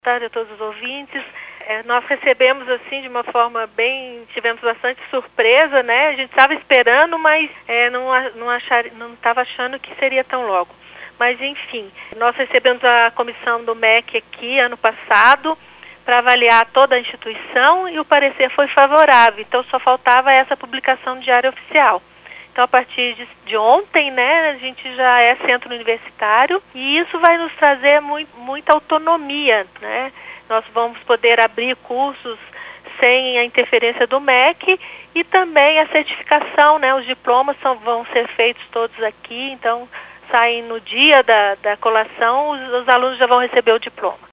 tarde a todos os ouvintes. Nós recebemos assim de uma forma tivemos bastante surpresa, né? A gente estava esperando, mas não estava achando que seria tão logo. Mas enfim, nós recebemos a comissão do MEC aqui ano passado para avaliar toda a instituição e o parecer foi favorável. Então só faltava essa publicação no Diário Oficial. Então, a partir de ontem, né, a gente já é centro universitário e isso vai nos trazer muita autonomia, né? Nós vamos poder abrir cursos sem a interferência do MEC e também a certificação, né? Os diplomas vão ser feitos todos aqui, então saem no dia da colação, os alunos já vão receber o diploma.